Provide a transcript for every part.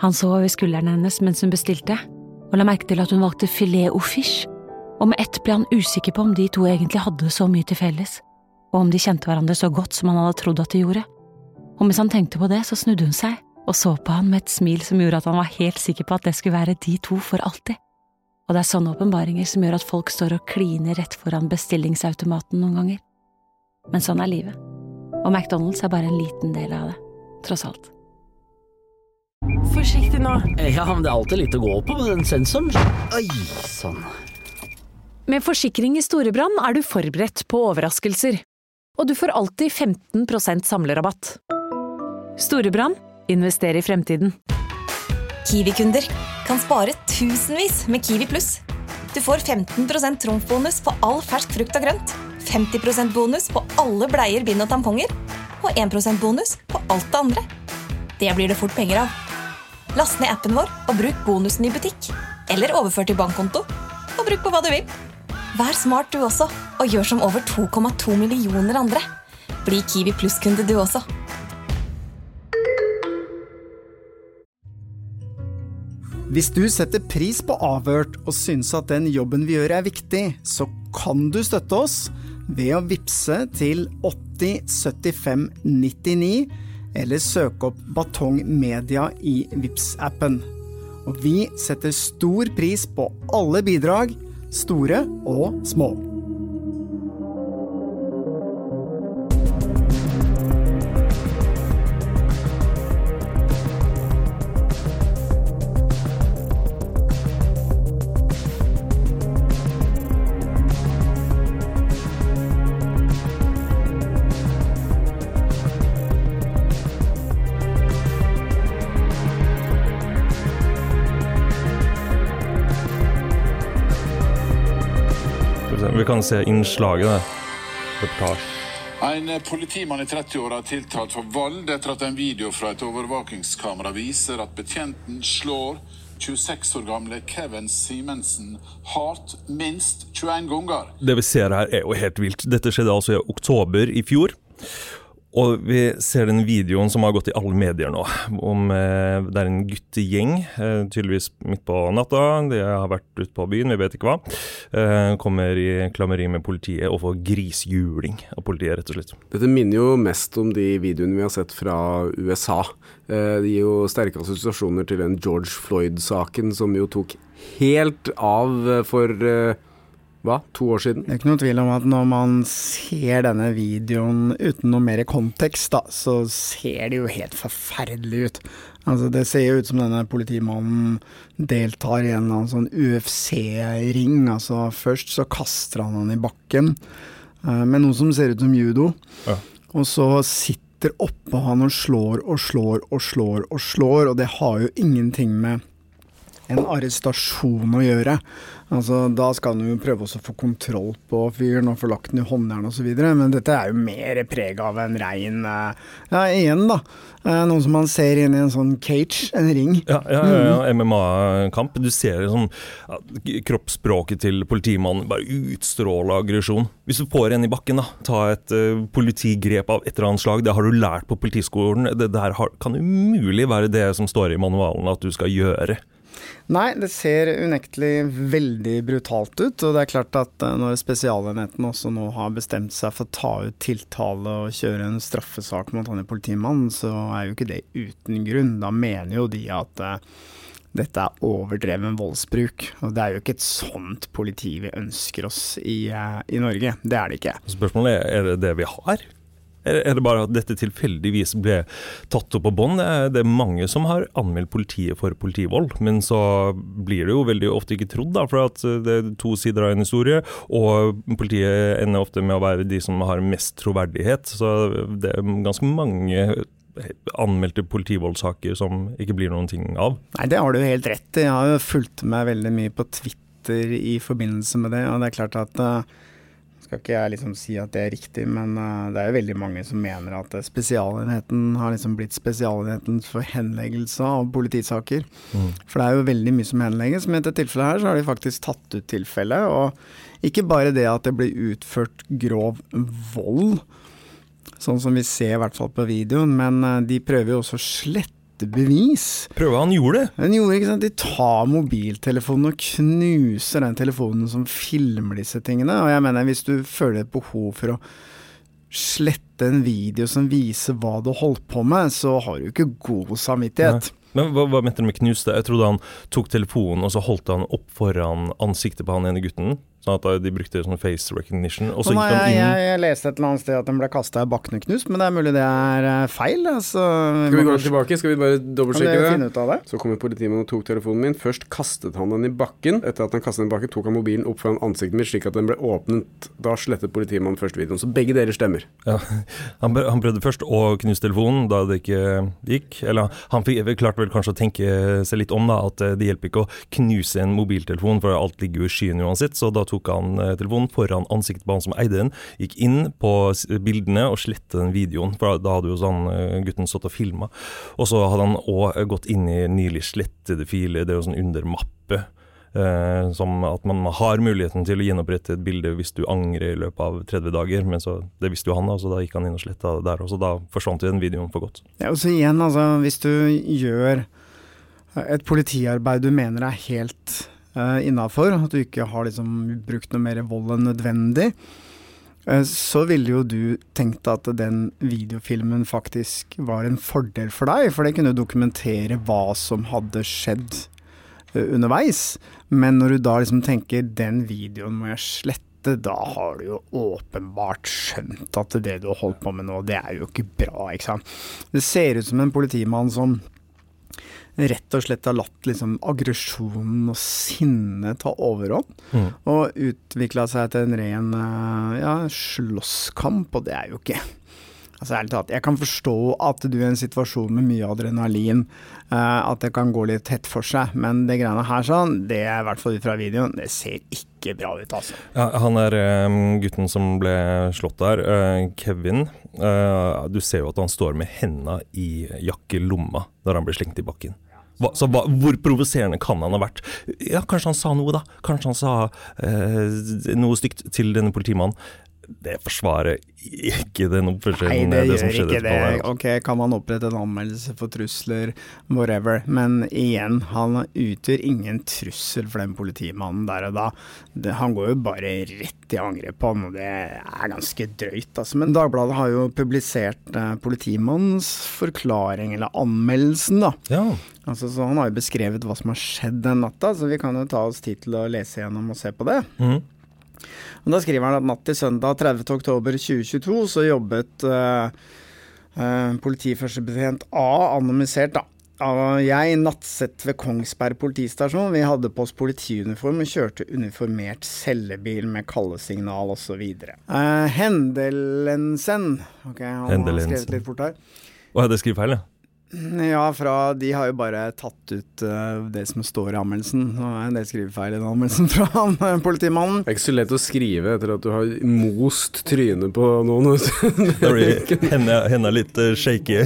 Han så over skulderen hennes mens hun bestilte, og la merke til at hun valgte filet au fish, og med ett ble han usikker på om de to egentlig hadde så mye til felles, og om de kjente hverandre så godt som han hadde trodd at de gjorde. Og mens han tenkte på det, så snudde hun seg, og så på han med et smil som gjorde at han var helt sikker på at det skulle være de to for alltid. Og det sånne åpenbaringer som gjør at folk står og kliner rett foran bestillingsautomaten noen ganger. Men sånn livet. Og McDonald's bare en liten del av det, tross alt. Forsiktig nå. Ja, men det alltid litt å gå på med den sensoren. Oi, sånn. Med forsikring i Storebrand du forberedt på overraskelser. Og du får alltid 15% samlerabatt. Storebrand, invester i fremtiden. Kiwi-kunder kan spare tusenvis med Kiwi Plus. Du får 15% trumfbonus på all fersk frukt og grønt, 50% bonus på alle bleier, bind og tamponger, og 1% bonus på alt det andre. Det blir det fort penger av. Last ned appen vår og bruk bonusen i butikk, eller overfør til bankkonto, og bruk på hva du vil. Vær smart du også, og gjør som over 2,2 millioner andre. Bli Kiwi Plus-kunde du også. Hvis du setter pris på Avhørt og synes at den jobben vi gjør viktig, så kan du støtte oss ved å vipse til 80 75 99 eller søke opp Batong Media i Vips-appen. Og vi setter stor pris på alle bidrag, store og små. Vi kan se innslaget der. Reportasje. En politimann i 30-åra tiltalt for vold etter at en video fra et overvåkingskamera viser at betjenten slår 26 år gamle Kevin Simensen hardt minst 21 ganger. Det vi ser her jo helt vilt. Dette skjedde altså i oktober i fjor. Og vi ser den videoen som har gått i alle medier nå, om det en guttegjeng, tydeligvis midt på natta, de har vært ute på byen, vi vet ikke hva, kommer i klammeri med politiet og får grisjuling av politiet, rett og slett. Dette minner jo mest om de videoene vi har sett fra USA. Det gir jo sterke assosiasjoner til den George Floyd-saken, som jo tok helt av for 2 år siden? Det ikke noe tvil om at når man ser denne videoen uten noe mer kontekst, da, så ser det jo helt forferdelig ut. Altså, det ser jo ut som denne politimannen deltar i en eller annen sånn UFC-ring. Altså, først så kaster han i bakken med noe som ser ut som judo. Ja. Og så sitter oppå han og slår og slår og slår og slår, og det har jo ingenting med en arrestasjon å gjøre. Altså, da skal han jo prøve også å få kontroll på fyren og få lagt den i håndjern og så videre, men dette jo mer preg av en rein, igjen da, noe som man ser inn i en sånn cage, en ring. Ja, MMA-kamp. Du ser sånn, kroppsspråket til politimannen bare utstråler aggresjon. Hvis du får en i bakken da, ta et politigrep av et eller annet slag, det har du lært på politiskolen, det der kan umulig være det som står i manualen at du skal gjøre. Nei, det ser unektelig veldig brutalt ut, og det klart at når spesialenheten også nå har bestemt seg for å ta ut tiltale og kjøre en straffesak mot han i politimannen, så jo ikke det uten grunn. Da mener jo de at dette overdreven voldsbruk, og det jo ikke et sånt politi vi ønsker oss i Norge. Det det ikke. Spørsmålet det det vi har? Det bare at dette tilfeldigvis ble tatt opp på bånd? Det mange som har anmeldt politiet for politivold, men så blir det jo veldig ofte ikke trodd da, for at det 2 sider av en historie, og politiet ender ofte med å være de som har mest troverdighet, så det ganske mange anmeldte politivoldssaker som ikke blir noen ting av. Nei, det har du helt rett i. Jeg har jo fulgt med veldig mye på Twitter i forbindelse med det, og det klart at skal ikke jeg liksom si at det riktig, men det jo veldig mange som mener at spesialenheten har liksom blitt spesialenheten for henleggelse av politisaker. For det jo veldig mye som henlegges, men i dette tilfellet her så har de faktisk tatt ut tilfellet, og ikke bare det at det blir utført grov vold, sånn som vi ser i hvert fall på videoen, men de prøver jo også å slette siste bevis. Prøver han gjorde det? Han gjorde, ikke sant? De tar mobiltelefonen og knuser den telefonen som filmer disse tingene, og jeg mener, hvis du føler et behov for å slette en video som viser hva du holdt på med, så har du ikke god samvittighet. Nei. Men hva mente du med knuste? Jeg trodde han tok telefonen, og så holdt han opp foran ansiktet på han ene gutten, sånn at de brukte sånn face recognition, og så gikk han inn. Jeg leste et eller annet sted at den ble kastet i bakken og knust, men det er mulig det er feil. Altså. Skal vi gå tilbake? Skal vi bare dobbeltsjekke det? Finne ut av det? Så kommer politimannen og tok telefonen min. Først kastet han den i bakken. Etter at han kastet den i bakken, tok han mobilen opp foran ansiktet mitt, slik at den ble åpnet. Da slettet politimannen først videoen. Så begge dere stemmer. Ja, han prøvde først å knuse telefonen, da det ikke gikk. Eller han klarte vel kanskje å tenke seg litt om da, at det hjelper ikke å knuse en mobiltelefon, for alt ligger jo i skyen uansett, så da tok han telefonen foran ansiktet på han som eide den, gikk inn på bildene og slettet den videoen, for da hadde jo sånn gutten stått og filmet. Og så hadde han også gått inn i nylig slettede filer, det er jo sånn undermappe, som at man har muligheten til å gjenopprette et bilde hvis du angrer i løpet av 30 dager, men så, det visste jo han da, så da gikk han inn og slettet det der, og så da forsvant den videoen for godt. Ja, og så igjen, altså, hvis du gjør et politiarbeid du mener er helt innenfor, at du ikke har liksom brukt noe mer vold enn nødvendig, så ville jo du tenkt at den videofilmen faktisk var en fordel for deg, for det kunne dokumentere hva som hadde skjedd underveis. Men når du da liksom tenker, den videoen må jeg slette, da har du jo åpenbart skjønt at det du har holdt på med nå, det er jo ikke bra, ikke sant? Det ser ut som en politimann som rett og slett har latt liksom aggresjonen og sinne ta overhånd, og utviklet seg til en ren slåsskamp, og det er jo ikke. Altså ærlig talt, jeg kan forstå at du er i en situasjon med mye adrenalin, at det kan gå litt tett for seg, men det greiene her sånn, det er i hvert fall ut fra videoen, det ser ikke bra ut altså. Ja, han er gutten som ble slått der, Kevin, du ser jo at han står med hendene i jakkelomma når han blir slengt i bakken. Hvor provoserende kan han ha vært? Ja, kanskje han sa noe da, kanskje han sa noe stygt til denne politimannen. Det forsvarer ikke den oppførselen. Nei, det gjør ikke det. Ok, kan man opprette en anmeldelse for trusler, whatever, men igjen, han utgjør ingen trussel for den politimannen der og da. Han går jo bare rett i angrep på han, og det er ganske drøyt. Altså. Men Dagbladet har jo publisert politimannens forklaring, eller anmeldelsen da. Ja. Altså, så han har jo beskrevet hva som har skjedd den natta, så vi kan jo ta oss tid til å lese gjennom og se på det. Og da skriver han at natt til søndag 30. oktober 2022 så jobbet politiførstebetjent A anonymisert da. Jeg nattsett ved Kongsberg politistasjon. Vi hadde på oss politiuniform og kjørte uniformert cellebil med kallesignal og så videre. Hendelensen. Ok, han har skrevet litt fort her. Det skriver feil, ja. Ja, de har jo bare tatt ut det som står i anmeldelsen. Det skriver feil i den anmeldelsen fra politimannen. Det er ikke så lett å skrive etter at du har most trynet på noen. Henne er litt shaky.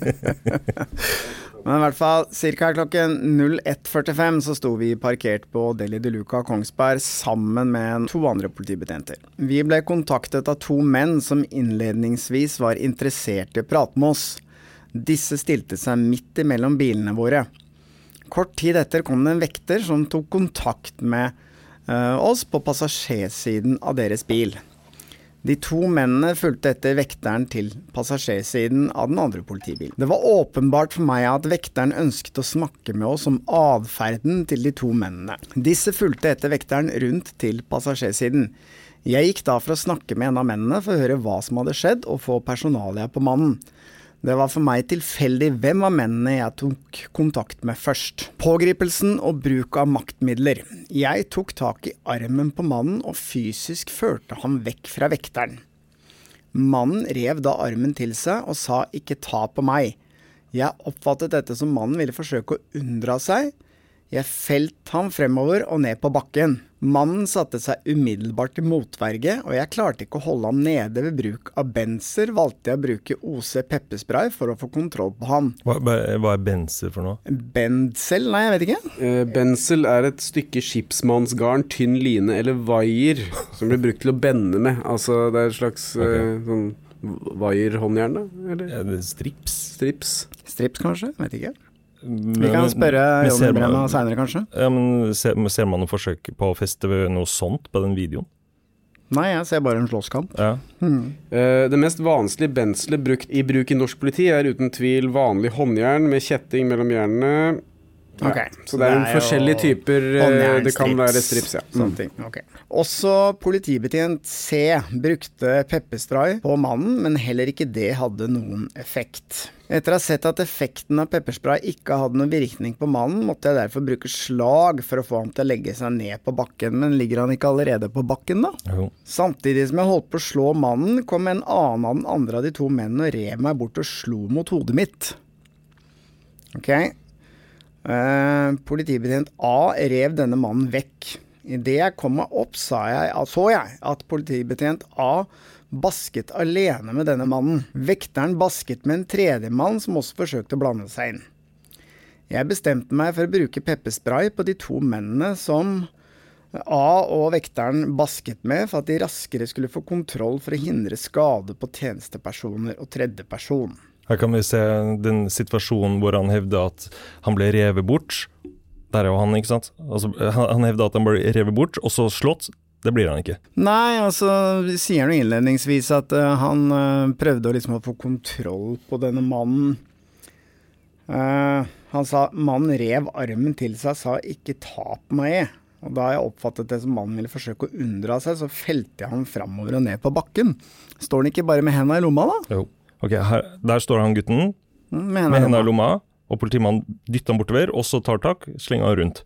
Men i hvert fall, cirka klokken 01:45 så sto vi parkert på Deli de Luca Kongsberg sammen med 2 andre politibetjenter. Vi ble kontaktet av 2 menn som innledningsvis var interessert i å prate med oss. Disse stilte seg midt imellom bilene våre. Kort tid etter kom det en vekter som tok kontakt med oss på passasjersiden av deres bil. De 2 mennene fulgte etter vekteren til passasjersiden av den andre politibilen. Det var åpenbart for meg at vekteren ønsket å snakke med oss om adferden til de 2 mennene. Disse fulgte etter vekteren rundt til passasjersiden. Jeg gikk da for å snakke med en av mennene for å høre hva som hadde skjedd og få personalia på mannen. Det var for meg tilfeldig hvem av mennene jeg tok kontakt med først. Pågripelsen og bruk av maktmidler. Jeg tok tak i armen på mannen og fysisk førte ham vekk fra vekteren. Mannen rev da armen til seg og sa ikke ta på meg. Jeg oppfattet dette som mannen ville forsøke å unndra seg. Jeg felt ham fremover og ned på bakken. Mannen satte seg umiddelbart til motverge, og jeg klarte ikke å holde ham nede ved bruk av benser, valgte jeg å bruke OC pepperspray for å få kontroll på ham. Hva er benser for noe? Bensel? Nei, jeg vet ikke. Bensel er et stykke skipsmannsgarn, tynn line eller vaier, som blir brukt til å bende med. Altså, det er et slags sånn Hva gir håndjern da? Eller? Ja, det er strips. Strips kanskje? Vet ikke. Vi kan spørre Jonny Brenna senere kanskje. Ja, men ser man noen forsøk på å feste noe sånt på den videoen? Nei, jeg ser bare en slåsskamp. Ja. Det mest vanlige benselet i bruk i norsk politi uten tvil vanlig håndjern med kjetting mellom jernene. Ja. Okay. Så det er forskjellige typer, det kan være strips, ja. Sånne ting. Okay. Også politibetjent C brukte pepperspray på mannen, men heller ikke det hadde noen effekt. Etter å ha sett at effekten av pepperspray ikke hadde noen virkning på mannen, måtte jeg derfor bruke slag for å få ham til å legge seg ned på bakken, men ligger han ikke allerede på bakken da? Jo. Samtidig som jeg holdt på å slå mannen, kom en annen av den andre av de to mennene og rev meg bort og slo mot hodet mitt. Ok. Politibetjent A rev denne mannen vekk. I det jeg kom meg opp så jeg at politibetjent A basket alene med denne mannen. Vekteren basket med en tredje mann som også forsøkte å blande seg inn. Jeg bestemte meg for å bruke pepperspray på de to mennene som A og vekteren basket med, for at de raskere skulle få kontroll for å hindre skade på tjenestepersoner og tredjeperson. Her kan vi se den situasjonen hvor han hevder at han ble revet bort. Der er jo han, ikke sant? Altså, han hevder at han ble revet bort, og så slått. Det blir han ikke. Nei, altså, sier han innledningsvis at han prøvde å liksom få kontroll på denne mannen. Han sa, mannen rev armen til seg, sa ikke ta på meg. Og da jeg oppfattet det som mannen ville forsøke å unndra seg, så felte jeg han fremover og ned på bakken. Står han ikke bare med hendene i lomma da? Jo. Ok, der står han gutten med hendene i lomma, og politimannen dytter han bortover, og så tar tak, slenger han rundt.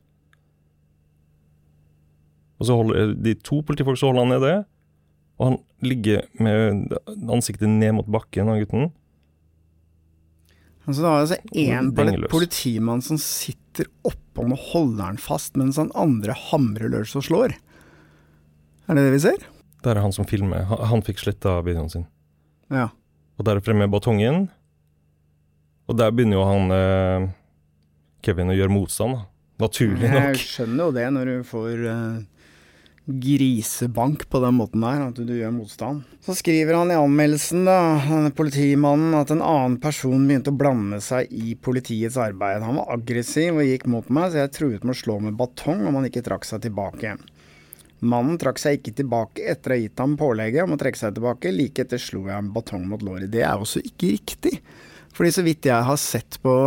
Og så holder de to politifolk så holder han nede, og han ligger med ansiktet ned mot bakken av gutten. Altså det er altså en politimann som sitter oppå og holder han fast, mens han andre hamrer løs og slår. Er det vi ser? Der er han som filmer. Han fikk slettet videoen sin. Ja. Og der fremme batongen. Og der begynner jo han Kevin å gjøre motstand, da. Naturlig nok. Jeg skjønner jo det når du får grisebank på den måten der, at du gjør motstand. Så skriver han i anmeldelsen da, politimannen, at en annen person begynte å blande seg i politiets arbeid. Han var aggressiv og gikk mot meg, så jeg truet med å slå med batong om han ikke trakk seg tilbake. Mannen trakk seg ikke tilbake etter å ha gitt ham pålegget om å trekke seg tilbake. Like etter slo jeg en batong mot låret. Det er også ikke riktig. Fordi så vidt jeg har sett på,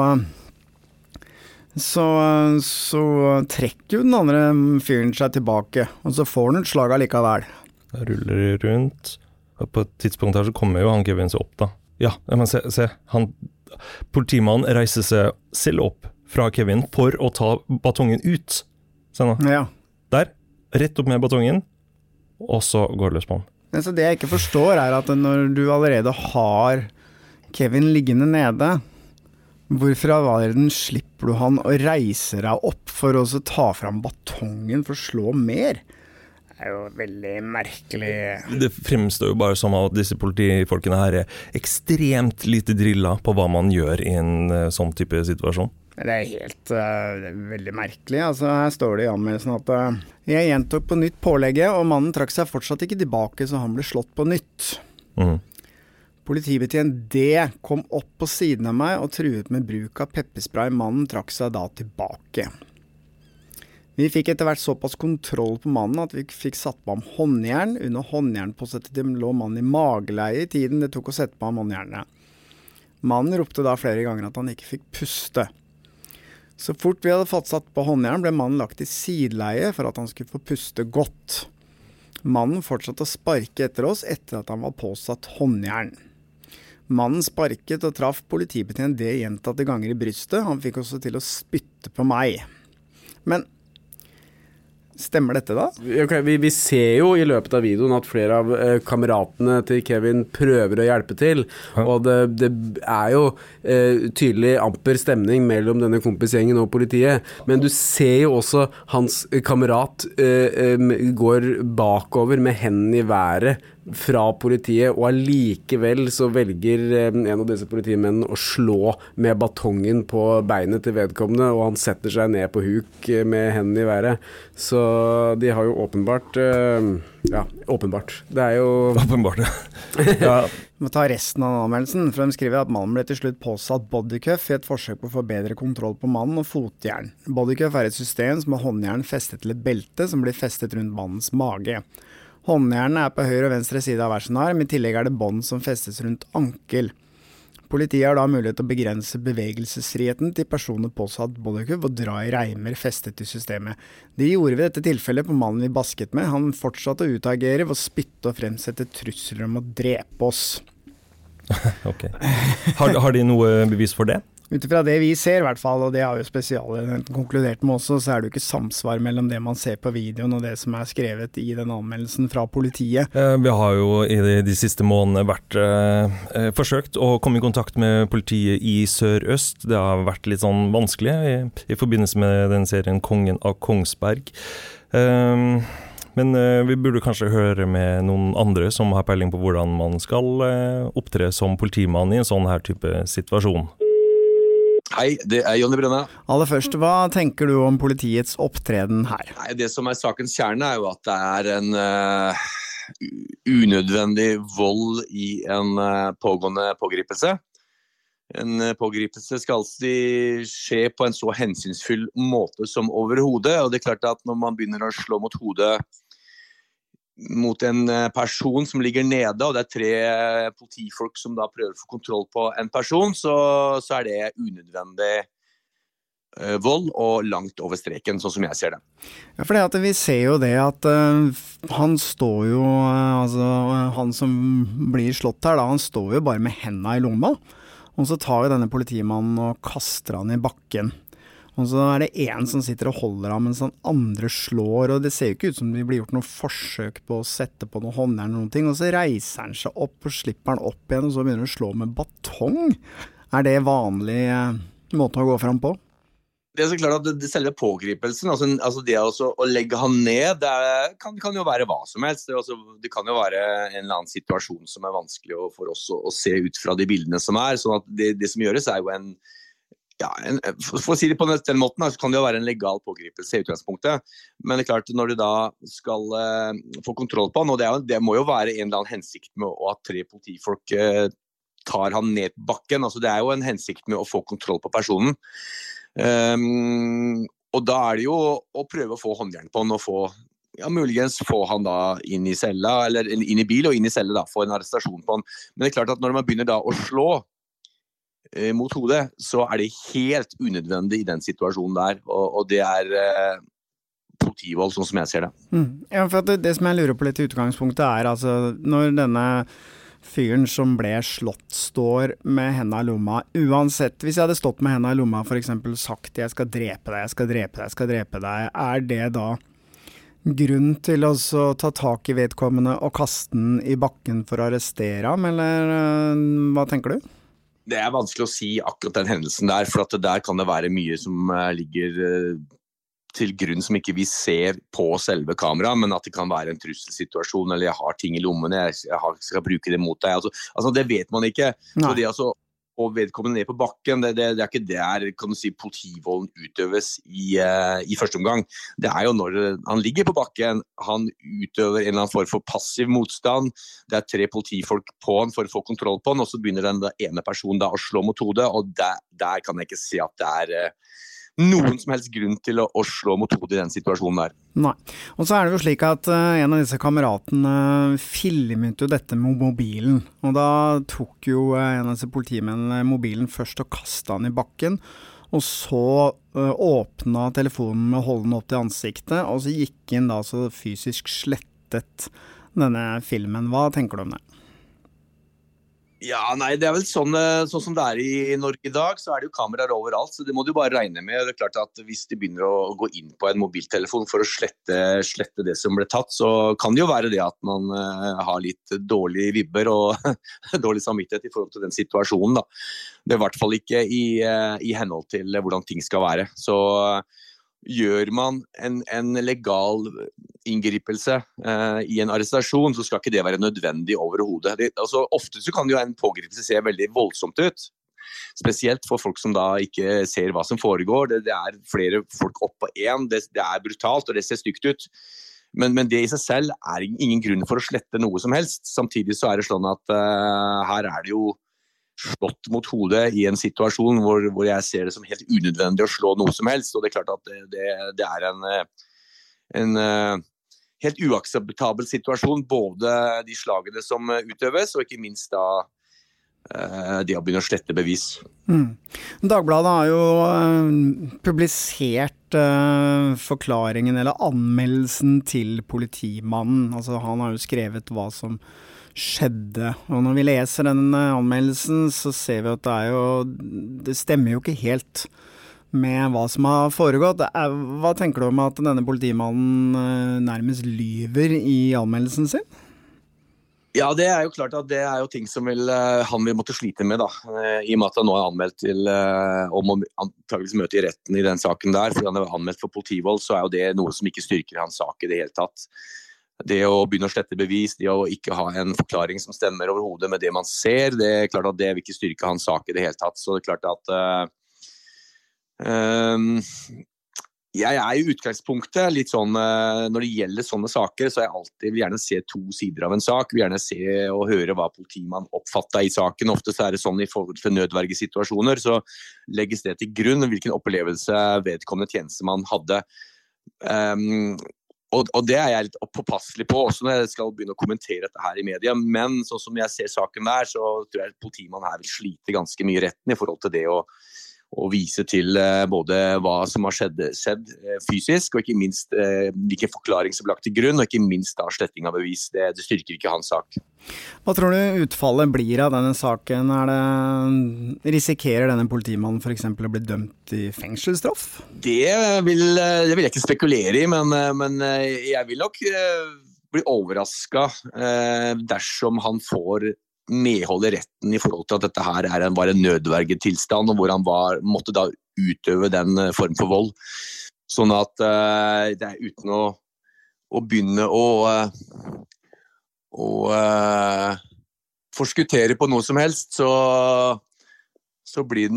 så trekker jo den andre fyren seg tilbake, og så får han et slag allikevel. Jeg ruller rundt, og på et tidspunkt her så kommer jo han Kevin seg opp da. Ja, men se, politimannen reiser seg selv opp fra Kevin for å ta batongen ut. Se nå. Ja. Der. Rett opp med batongen, og så går det løs på han. Men så det jeg ikke forstår er at når du allerede har Kevin liggende nede, hvorfor av verden slipper du han å reise deg opp for å ta fram batongen for å slå mer? Det er jo veldig merkelig. Det fremstår jo bare som at disse politifolkene her er ekstremt lite drillet på hva man gjør i en sånn type situasjon. Det er helt det er veldig merkelig. Altså, her står det i anmeldelsen at jeg gjentok på nytt pålegget, og mannen trakk seg fortsatt ikke tilbake, så han ble slått på nytt. Politibetjent D kom opp på siden av meg og truet med bruk av pepperspray. Mannen trakk seg da tilbake. Vi fikk etter hvert såpass kontroll på mannen at vi fikk satt på ham håndjern. Under håndjernpåsettet lå mannen i mageleie i tiden det tok å sette på ham håndjernet. Mannen ropte da flere ganger at han ikke fikk puste. Så fort vi hadde fått satt på håndjern, ble mannen lagt i sideleie for at han skulle få puste godt. Mannen fortsatte å sparke etter oss etter at han var påsatt håndjern. Mannen sparket og traff politibetjent D gjentatte ganger i brystet. Han fikk også til å spytte på meg. Men stemmer dette da? Okay, vi ser jo i løpet av videoen at flere av kameratene til Kevin prøver å hjelpe til, og det er jo tydelig amper stemning mellom denne kompisgjengen og politiet, men du ser jo også hans kamerat går bakover med hendene i været fra politiet, og allikevel så velger en av disse politimennene å slå med batongen på beinet til vedkommende, og han setter seg ned på huk med hendene i været. Så de har jo åpenbart åpenbart. Det jo åpenbart, ja. Vi må ta resten av anmeldelsen, for de skriver at mannen ble til slutt påsatt bodycuff i et forsøk på å få bedre kontroll på mannen og fotjern. Bodycuff et system som har håndjern festet til et belte som blir festet rundt mannens mage. Håndjernene på høyre og venstre side av hver sin arm, i tillegg det bånd som festes rundt ankel. Politiet har da mulighet til å begrense bevegelsesfriheten til personer påsatt bodycuff og dra i reimer festet til systemet. De gjorde ved dette tilfellet på mannen vi basket med. Han fortsatte å utagere ved å spytte og fremsette trusler om å drepe oss. Ok. Har de noe bevis for det? Utifra det vi ser I hvert fall, og det har jo spesialenheten konkludert med også, så det jo ikke samsvar mellom det man ser på videoen og det som skrevet I den anmeldelsen fra politiet. Vi har jo I de siste månedene vært forsøkt å komme I kontakt med politiet I Sør-Øst. Det har vært litt sånn vanskelig I forbindelse med den serien Kongen av Kongsberg. Men vi burde kanskje høre med noen andre som har peiling på hvordan man skal opptre som politimann I en sånn her type situasjon. Hei, det Jonny Brønne. Aller først, hva tenker du om politiets opptreden her? Nei, det som sakens kjerne jo at det en unødvendig vold I en pågående pågripelse. En pågripelse skal alltid skje på en så hensynsfull måte som overhodet, og det klart at når man begynner å slå mot hodet mot en person som ligger nede, og det 3 politifolk som da prøver å få kontroll på en person, så det unødvendig vold og langt over streken, sånn som jeg ser det. Ja, for vi ser jo det at han står jo, altså han som blir slått her da, han står jo bare med hendene I lomma, og så tar jo denne politimannen og kaster han I bakken. Og så det en som sitter og holder ham, mens den andre slår, og det ser jo ikke ut som det blir gjort noe forsøk på å sette på noe håndjern eller noen ting, og så reiser han seg opp og slipper han opp igjen, og så begynner han å slå med batong. Det vanlig måte å gå frem på? Det så klart at selve pågripelsen, altså det å legge han ned, det kan jo være hva som helst. Det kan jo være en eller annen situasjon som vanskelig for oss å se ut fra de bildene som sånn at det som gjøres jo for å si det på den måten, så kan det jo være en legal pågripelse I utgangspunktet, men det klart når du da skal få kontroll på han, og det må jo være en eller annen hensikt med at 3 politifolk tar han ned på bakken, altså det jo en hensikt med å få kontroll på personen, og da det jo å prøve å få håndjern på han og få muligens få han da inn I cella, eller inn I bil og inn I cella da, få en arrestasjon på han, men det klart at når man begynner da å slå mot hodet, så det helt unødvendig I den situasjonen der, og det politivold, sånn som jeg ser det. Ja, for det som jeg lurer på litt I utgangspunktet altså, når denne fyren som ble slått står med hendene I lomma, uansett, hvis jeg hadde stått med hendene I lomma, for eksempel sagt, jeg skal drepe deg, jeg skal drepe deg, jeg skal drepe deg, det da grunn til å ta tak I vedkommende og kaste den I bakken for å arrestere ham, eller hva tenker du? Det vanskelig å si akkurat den hendelsen der, for at der kan det være mye som ligger til grunn som ikke vi ser på selve kamera, men at det kan være en trusselsituasjon, eller jeg har ting I lommene, jeg skal bruke det mot deg. Altså det vet man ikke. Så det å vedkommende ned på bakken, det ikke der, kan du si, politivolden utøves I første omgang. Det jo når han ligger på bakken, han utøver en eller annen form for passiv motstand, det 3 politifolk på han for å få kontroll på han, og så begynner den ene personen da å slå mot hodet, og der kan jeg ikke si at det noen som helst grunn til å slå mot hodet I den situasjonen der. Nei. Og så det jo slik at en av disse kameratene filmet jo dette med mobilen, og da tok jo en av disse politimennene mobilen først og kastet han I bakken, og så åpnet telefonen med å holde den opp til ansiktet, og så gikk han da så fysisk slettet denne filmen. Hva tenker du om det? Ja, nei, det vel sånn som det I Norge I dag, så det jo kameraer overalt, så det må du bare regne med. Det klart at hvis de begynner å gå inn på en mobiltelefon for å slette det som ble tatt, så kan det jo være det at man har litt dårlige vibber og dårlig samvittighet I forhold til den situasjonen da. Det I hvert fall ikke I henhold til hvordan ting skal være. Så gjør man en legal inngripelse i en arrestasjon, så skal ikke det være nødvendig overhodet. Altså, ofte så kan jo en pågripelse se veldig voldsomt ut. Spesielt for folk som da ikke ser hva som foregår. Det flere folk opp på en, det brutalt, og det ser stygt ut. Men det i seg selv ingen grunn for å slette noe som helst. Samtidig så det sånn at her det jo slått mot hodet i en situasjon hvor jeg ser det som helt unødvendig å slå noe som helst, og det klart at det en helt uakseptabel situasjon, både de slagene som utøves, og ikke minst da det å begynne å slette bevis. Dagbladet har jo publisert forklaringen eller anmeldelsen til politimannen. Altså, han har jo skrevet hva som skjedde, og når vi leser den anmeldelsen så ser vi at det stemmer jo ikke helt med hva som har foregått. Hva tenker du om at denne politimannen nærmest lyver i anmeldelsen sin? Ja, det jo klart at det jo ting som han vil måtte slite med da, i og med at han nå anmeldt til om å antageligvis møte i retten i den saken der, fordi han anmeldt for politivold, så jo det noe som ikke styrker hans sak i det hele tatt. Det å begynne å slette bevis, det å ikke ha en forklaring som stemmer over hodet med det man ser, det klart at det vil ikke styrke hans sak i det hele tatt. Så det klart at jeg i utgangspunktet litt sånn, når det gjelder sånne saker, så jeg vil gjerne se to sider av en sak. Vil gjerne se og høre hva politimannen oppfattet i saken. Ofte så det sånn i forhold til nødvergesituasjoner, så legges det til grunn hvilken opplevelse vedkommende tjenestemann hadde. Og det jeg litt påpasselig på, også når jeg skal begynne å kommentere dette her i media, men sånn som jeg ser saken der, så tror jeg politimannen her vil slite ganske mye retten i forhold til det å vise til både hva som har skjedd fysisk, og ikke minst hvilken forklaring som ble lagt til grunn, og ikke minst da sletting av bevis. Det styrker ikke hans sak. Hva tror du utfallet blir av denne saken? Risikerer denne politimannen for eksempel å bli dømt i fengselsstraff? Det vil jeg ikke spekulere i, men jeg vil nok bli overrasket dersom han får medhold i retten i forhold til at dette her var en nødvergetilstand, og hvor han måtte da utøve den form for vold. Sånn at det uten å begynne å forskuttere på noe som helst, så blir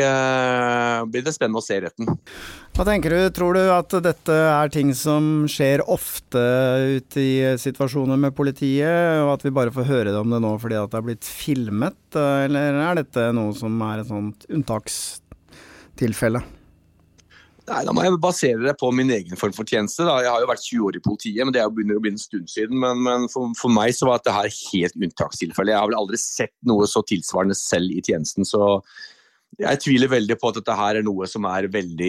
det spennende å se retten. Hva tenker du? Tror du at dette ting som skjer ofte ute i situasjoner med politiet, og at vi bare får høre om det nå fordi at det har blitt filmet, eller dette noe som et sånt unntakstilfelle? Nei, da må jeg basere det på min egen form for tjeneste. Da. Jeg har jo vært 20 år i politiet, men det begynner å bli en stund siden. Men for meg så var dette her helt unntakstilfelle. Jeg har vel aldri sett noe så tilsvarende selv i tjenesten, så jeg tviler veldig på at dette her noe som veldig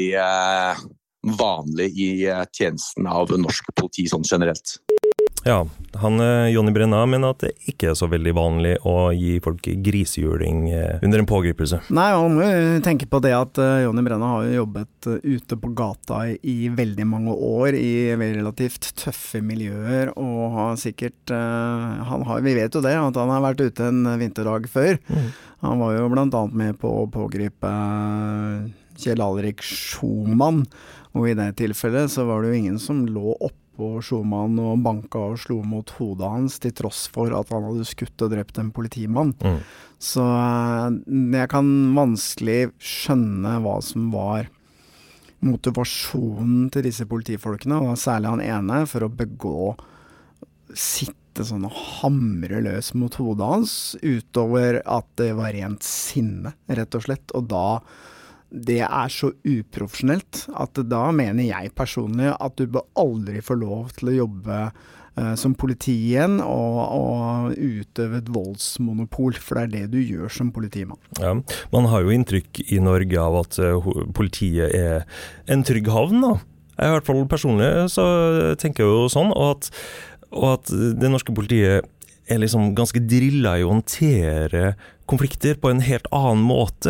vanlig i tjenesten av norsk politi sånn generelt. Ja, Jonny Brenna mener at det ikke så veldig vanlig å gi folk grisehjuling under en pågripelse. Nei, man må tenke på det at Jonny Brenna har jo jobbet ute på gata i veldig mange år, i relativt tøffe miljøer, og har sikkert, vi vet jo det, at han har vært ute en vinterdag før. Han var jo blant annet med på å pågripe Kjell Alrik Schumann, og i det tilfellet så var det jo ingen som lå opp på Schumann og banka og slo mot hodet hans til tross for at han hadde skutt og drept en politimann. Så jeg kan vanskelig skjønne hva som var motivasjonen til disse politifolkene, og særlig han ene, for å sitte sånn og hamre løs mot hodet hans, utover at det var rent sinne, rett og slett. Og det så uprofesjonelt at da mener jeg personlig at du bør aldri få lov til å jobbe som politi igjen og utøve et voldsmonopol, for det det du gjør som politimann. Ja, man har jo inntrykk i Norge av at politiet en trygg havn da. I hvert fall personlig så tenker jeg jo sånn, og at det norske politiet liksom ganske drillet i å håndtere konflikter på en helt annen måte.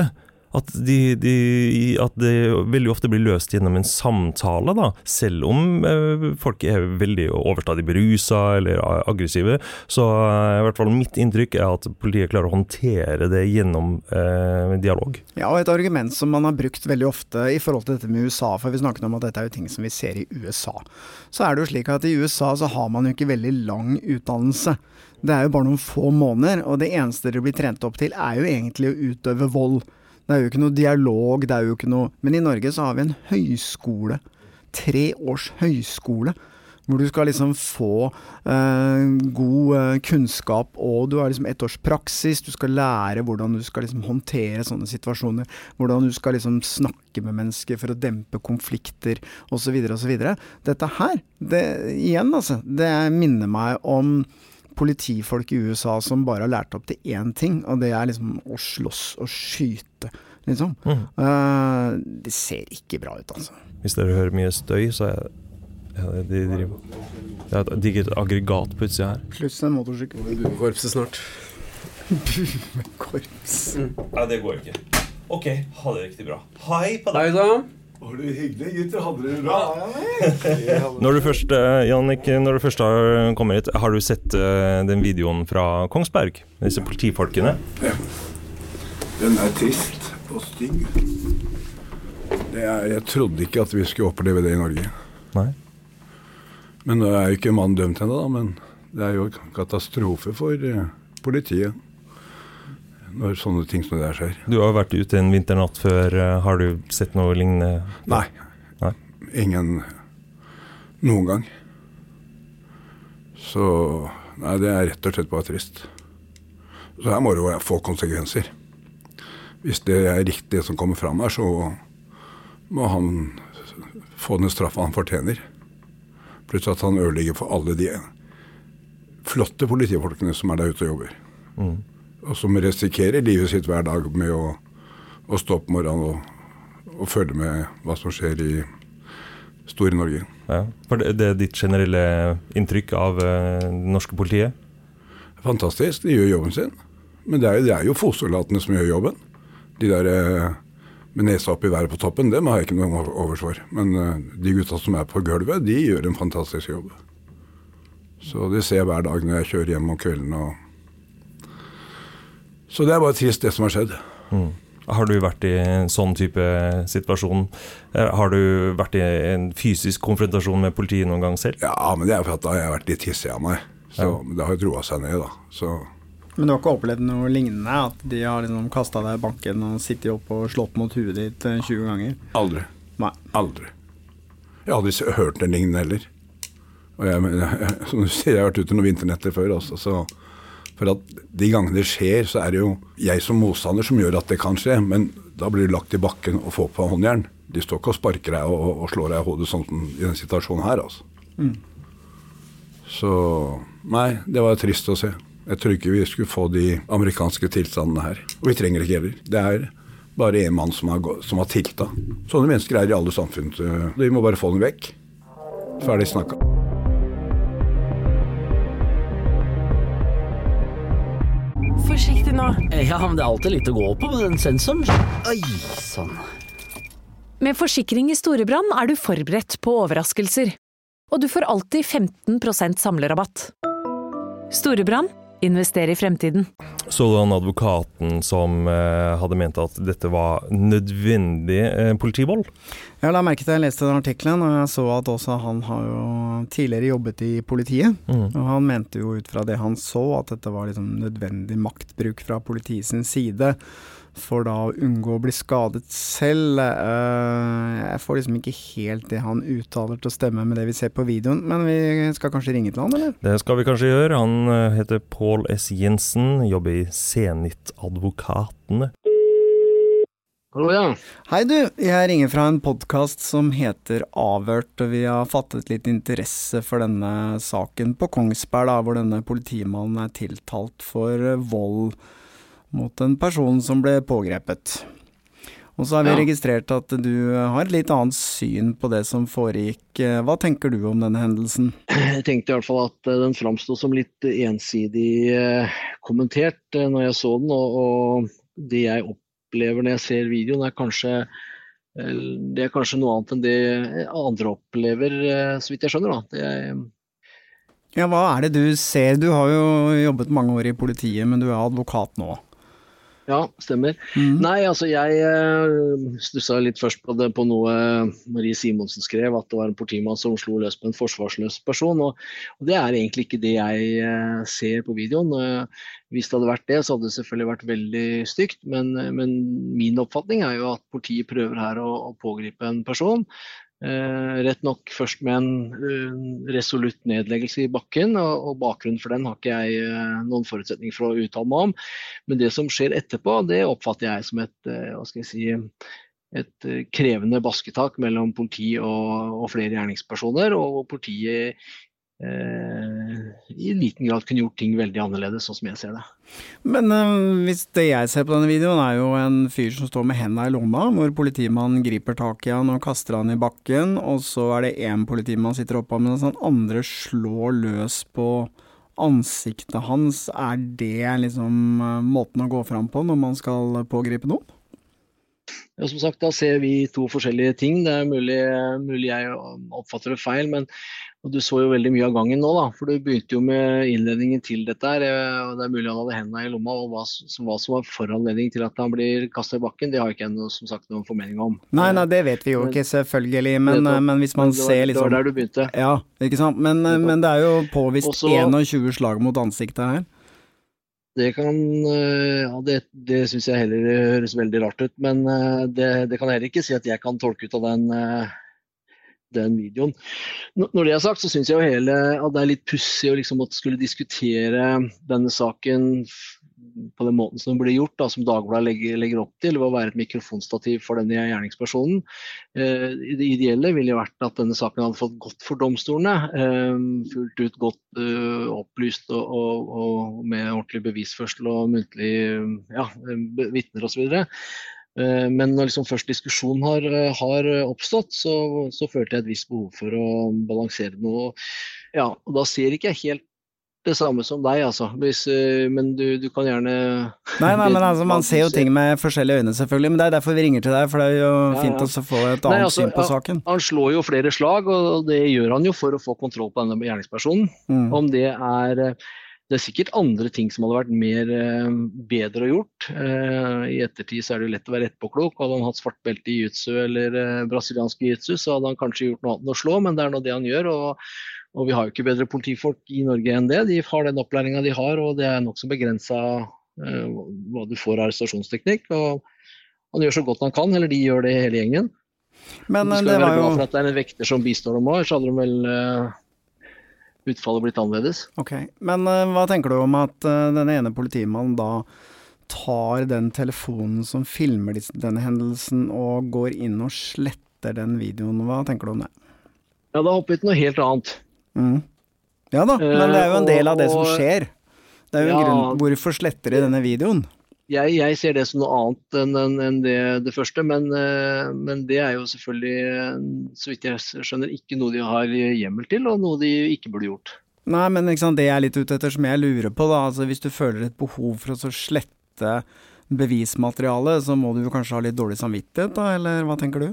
at det veldig ofte blir løst gjennom en samtale da, selv om folk veldig overstadig beruset eller aggressive, så I hvert fall mitt inntrykk at politiet klarer å håndtere det gjennom dialog. Ja, og et argument som man har brukt veldig ofte I forhold til dette med USA, for vi snakket om at dette jo ting som vi ser I USA, så det jo slik at I USA så har man jo ikke veldig lang utdannelse. Det jo bare noen få måneder, og det eneste det blir trent opp til jo egentlig å utøve vold. Det jo ikke noe dialog, det jo ikke noe... Men I Norge så har vi en høyskole, 3 års høyskole, hvor du skal liksom få god kunnskap, og du har liksom 1 års praksis, du skal lære hvordan du skal liksom håndtere sånne situasjoner, hvordan du skal liksom snakke med mennesker for å dempe konflikter, og så videre og så videre. Dette her, igjen altså, det minner meg om politifolk I USA som bare har lært opp til én ting, og det liksom å slåss og skyte, liksom. Det ser ikke bra ut, altså. Hvis dere hører mye støy, så de driver. Det et digert aggregat på utsida her. Pluss en motorsykkel. Buekorpset snart. Buekorps. Nei, det går ikke. Ok, ha det riktig bra. Hei på deg. Hei da. Var du hyggelig, gutter? Hadde dere bra? Når du først, Jannik, når du først har kommet hit, har du sett den videoen fra Kongsberg, disse politifolkene? Ja. Den trist og stygg. Jeg trodde ikke at vi skulle oppleve det I Norge. Nei. Men nå jo ikke mannen dømt henne da, men det jo katastrofe for politiet. Når sånne ting som det skjer. Du har vært ute en vinternatt før, har du sett noe lignende? Nei. Ingen noen gang. Så nei, det rett og slett bare trist. Så her må det jo få konsekvenser. Hvis det riktig det som kommer fram her, så må han få den straffen han fortjener. Pluss at han ødelegger for alle de flotte politifolkene som der ute og jobber. Og som risikerer livet sitt hver dag med å stå opp morgenen og følge med hva som skjer I store Norge. Ja, for det ditt generelle inntrykk av det norske politiet? Fantastisk, de gjør jobben sin. Men det jo fotsoldatene som gjør jobben. De der med nesa opp I været på toppen, dem har jeg ikke noe oversvar. Men de gutta som på gulvet, de gjør en fantastisk jobb. Så det ser jeg hver dag når jeg kjører hjem om kvelden og så det bare trist det som har skjedd. Har du vært I en sånn type situasjon? Har du vært I en fysisk konfrontasjon med politiet noen gang selv? Ja, men det for at da har jeg vært litt hissig av meg. Så det har jo droet seg ned da. Så. Men du har ikke opplevd noe lignende? At de har liksom kastet deg I banken og sittet opp og slått mot huet ditt 20 ganger? Aldri. Nei. Aldri. Jeg har aldri hørt en lignende heller. Og som du sier, jeg har vært ute noen vinternetter før også, så for at de gangene det skjer, så det jo jeg som motstander som gjør at det kan skje, men da blir du lagt I bakken og får på håndjern. De står ikke og sparker deg og slår deg I hodet sånn I den situasjonen her, altså. Så, nei, det var trist å se. Jeg tror ikke vi skulle få de amerikanske tilstandene her. Og vi trenger ikke heller. Det bare en mann som har tilta. Sånne mennesker I alle samfunn. Vi må bare få den vekk. Ferdig snakket. Forsiktig nå. Ja, men det alltid litt å gå på med den sensoren. Oi, sånn. Med forsikring I Storebrand du forberedt på overraskelser. Og du får alltid 15% samlerabatt. Storebrand, invester I fremtiden. Så du han advokaten som hadde ment at dette var nødvendig politivold? Jeg la merke til jeg leste den artikkelen, og jeg så at også han har jo tidligere jobbet I politiet. Og han mente jo ut fra det han så at dette var liksom nødvendig maktbruk fra politiets side for da å unngå å bli skadet selv. Jeg får liksom ikke helt det han uttaler til å stemme med det vi ser på videoen, men vi skal kanskje ringe til han, eller? Det skal vi kanskje gjøre. Han heter Pål S. Jensen, jobber I Zenit-advokatene. Hallo, ja. Hei du, jeg ringer fra en podcast som heter Avhørt, og vi har fattet litt interesse for denne saken på Kongsberg, da, hvor denne politimannen tiltalt for vold mot en person som ble pågrepet. Og så har vi registrert at du har et litt annet syn på det som foregikk. Hva tenker du om denne hendelsen? Jeg tenkte I hvert fall at den framstod som litt ensidig kommentert når jeg så den, og det jeg opplever når jeg ser videoen, det er kanskje noe annet enn det andre opplever, så vidt jeg skjønner da. Ja, hva det du ser? Du har jo jobbet mange år i politiet, men du advokat nå. Ja, stemmer. Nei, altså jeg stusset litt først på noe Marie Simonsen skrev, at det var en politimann som slo løs på en forsvarsløs person, og det egentlig ikke det jeg ser på videoen. Hvis det hadde vært det, så hadde det selvfølgelig vært veldig stygt, men min oppfatning jo at politiet prøver her å pågripe en person, rett nok først med en resolutt nedleggelse i bakken, og bakgrunnen for den har ikke jeg noen forutsetning for å uttale meg om, men det som skjer etterpå, det oppfatter jeg som et krevende basketak mellom politi og flere gjerningspersoner, og politiet i liten grad kunne gjort ting veldig annerledes, sånn som jeg ser det. Men hvis det jeg ser på denne videoen jo en fyr som står med hendene i lomma, hvor politimannen griper tak i han og kaster han i bakken, og så det en politimann sitter oppe, mens han andre slår løs på ansiktet hans. Det liksom måten å gå fram på når man skal pågripe noen? Ja, som sagt, da ser vi to forskjellige ting. Det mulig jeg oppfatter det feil, men og du så jo veldig mye av gangen nå da, for du begynte jo med innledningen til dette her, og det mulig han hadde hendene i lomma, og hva som var foranledning til at han blir kastet i bakken, det har ikke jeg som sagt noen formening om. Nei, det vet vi jo ikke selvfølgelig, men hvis man ser liksom... Det var der du begynte. Ja, ikke sant? Men det jo påvist også, 21 slag mot ansiktet her. Det kan, det synes jeg heller høres veldig rart ut, men det kan heller ikke si at jeg kan tolke ut av den videoen. Når det sagt, så synes jeg jo at det litt pussig å liksom måtte skulle diskutere denne saken på den måten som det ble gjort, da, som Dagbladet legger opp til, ved å være et mikrofonstativ for denne gjerningspersonen. Det ideelle ville jo vært at denne saken hadde fått gått for domstolene, fullt ut godt opplyst og med ordentlig bevisførsel og muntlig vitner og så videre. Men når liksom først diskusjonen har oppstått, så følte jeg et visst behov for å balansere noe. Ja, og da ser ikke jeg helt det samme som deg, altså. Men du kan gjerne... Nei, men altså, man ser jo ting med forskjellige øyne selvfølgelig, men det derfor vi ringer til deg, for det jo fint å få et annet syn på saken. Han slår jo flere slag, og det gjør han jo for å få kontroll på denne gjerningspersonen. Om det det sikkert andre ting som hadde vært bedre gjort. I ettertid så det jo lett å være etterpåklok. Hadde han hatt svart belte i jiu-jitsu eller brasiliansk jiu-jitsu, så hadde han kanskje gjort noe annet enn å slå, men det nå det han gjør, og vi har jo ikke bedre politifolk i Norge enn det. De har den opplæringen de har, og det nok så begrenset hva du får av arrestasjonsteknikk, og han gjør så godt han kan, eller de gjør det hele gjengen. Men det skal være glad for at det en vekter som bistår dem også, så hadde de vel... utfallet blitt annerledes. Ok, men hva tenker du om at den ene politimannen da tar den telefonen som filmer denne hendelsen og går inn og sletter den videoen? Hva tenker du om det? Ja, da hoppet noe helt annet. Ja da, men det jo en del av det som skjer. Det jo en grunn, hvorfor sletter de denne videoen? Jeg ser det som noe annet enn det første, men det jo selvfølgelig, så vidt jeg skjønner, ikke noe de har hjemmel til, og noe de ikke burde gjort. Nei, men ikke sant, det litt ute etter som jeg lurer på da, altså hvis du føler et behov for å så slette bevismateriale, så må du jo kanskje ha litt dårlig samvittighet da, eller hva tenker du?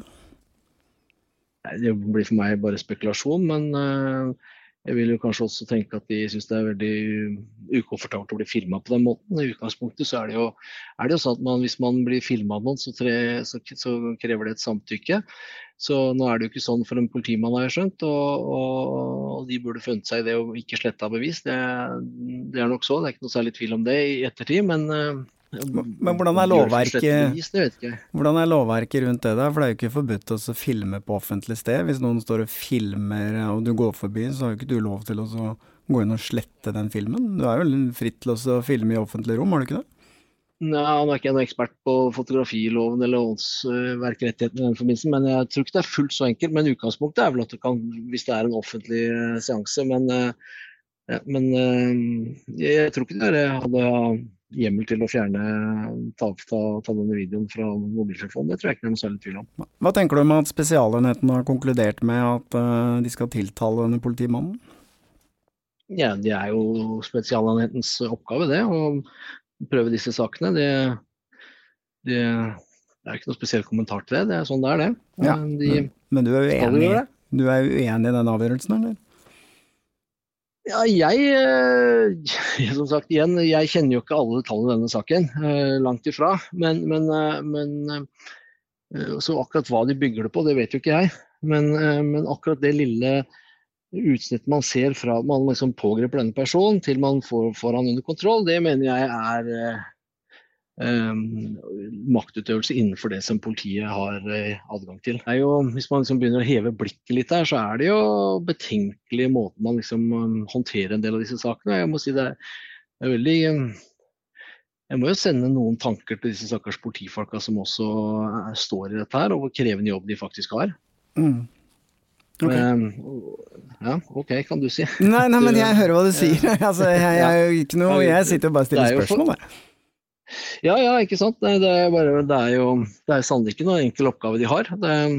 Nei, det blir for meg bare spekulasjon, men... Jeg vil jo kanskje også tenke at de synes det veldig ukomfortabelt å bli filmet på den måten. I utgangspunktet så det jo sånn at hvis man blir filmet av noen, så krever det et samtykke. Så nå det jo ikke sånn for en politimann, har jeg skjønt, og de burde funnet seg i det å ikke slette av bevis. Det nok så, det ikke noe særlig tvil om det i ettertid, men hvordan lovverket rundt det da? For det jo ikke forbudt å filme på offentlig sted. Hvis noen står og filmer og du går forbi, så har jo ikke du lov til å gå inn og slette den filmen. Du jo fritt til å filme i offentlig rom, har du ikke det? Nei, nå ikke jeg noen ekspert på fotografiloven eller åndsverkrettigheten i den forbindelsen, men jeg tror ikke det fullt så enkelt. Men utgangspunktet vel at du kan, hvis det en offentlig seanse, men jeg tror ikke det hadde hjemmel til å ta denne videoen fra mobiltelefonen. Det tror jeg ikke noe særlig tvil om. Hva tenker du om at spesialenheten har konkludert med at de skal tiltale denne politimannen? Ja, det jo spesialenhetens oppgave det, å prøve disse sakene. det er ikke noe spesiell kommentar til det. Det er sånn det er, det. Ja, men du er uenig i den avgjørelsen, eller? Ja, som sagt igjen, jeg kjenner jo ikke alle detaljene i denne saken, langt ifra, men så akkurat hva de bygger det på, det vet jo ikke jeg, men akkurat det lille utsnitt man ser fra at man liksom pågriper denne personen til man får han under kontroll, det mener jeg maktutøvelse innenfor det som politiet har adgang til. Det er jo, hvis man liksom begynner å heve blikket litt der, så er det jo betenkelige måter man liksom håndterer en del av disse sakene. Jeg må si det er veldig... Jeg må jo sende noen tanker til disse stakkars politifolka som også står i dette her, og hvor krevende jobb de faktisk har. Okay. Ja, ok, kan du si. Nei, men jeg hører hva du sier. Altså, jeg sitter jo bare og stiller spørsmål der. Ja, ikke sant. Det er sannelig ikke noen enkel oppgave de har.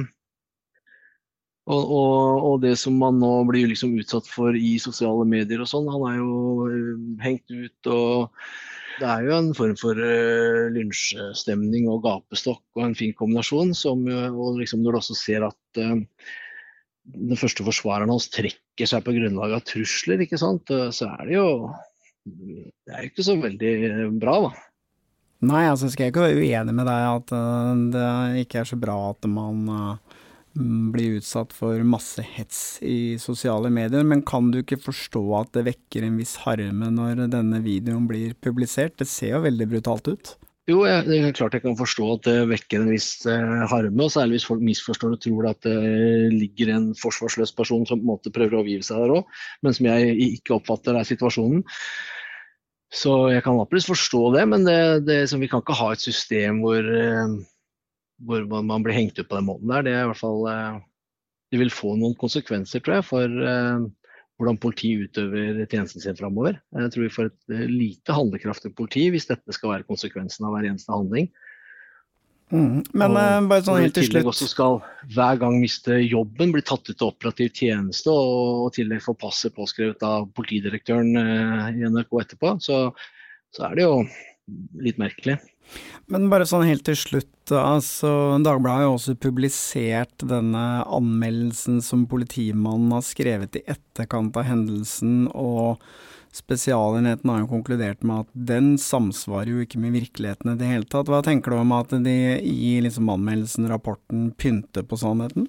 Og det som man nå blir liksom utsatt for i sosiale medier og sånn, han er jo hengt ut, og det er jo en form for lynsjestemning og gapestokk og en fin kombinasjon, og liksom når du også ser at den første forsvareren hans trekker seg på grunnlag av trusler, ikke sant, så er det jo ikke så veldig bra, da. Nei, altså skal jeg ikke være uenig med deg at det ikke er så bra at man blir utsatt for masse hets i sosiale medier, men kan du ikke forstå at det vekker en viss harme når denne videoen blir publisert? Det ser jo veldig brutalt ut. Jo, det er klart jeg kan forstå at det vekker en viss harme, og særlig hvis folk misforstår og tror at det ligger en forsvarsløs person som på en måte prøver å overgive seg der også, men som jeg ikke oppfatter er situasjonen. Så jeg kan absolutt forstå det, men vi kan ikke ha et system hvor man blir hengt ut på den måten der. Det er i hvert fall, det vil få noen konsekvenser, tror jeg, for hvordan politiet utøver tjenesten sin fremover. Jeg tror vi får et lite handlekraftig politi hvis dette skal være konsekvensen av hver eneste handling. Men bare sånn helt til slutt. Også skal hver gang miste jobben, bli tatt ut til operativ tjeneste og tillegg få passet påskrevet av politidirektøren i NRK etterpå, så er det jo litt merkelig. Men bare sånn helt til slutt, altså Dagbladet har jo også publisert denne anmeldelsen som politimannen har skrevet i etterkant av hendelsen, og Spesialenheten har jo konkludert med at den samsvarer jo ikke med virkeligheten i det hele tatt. Hva tenker du om at de i liksom anmeldelsen, rapporten, pynter på sannheten?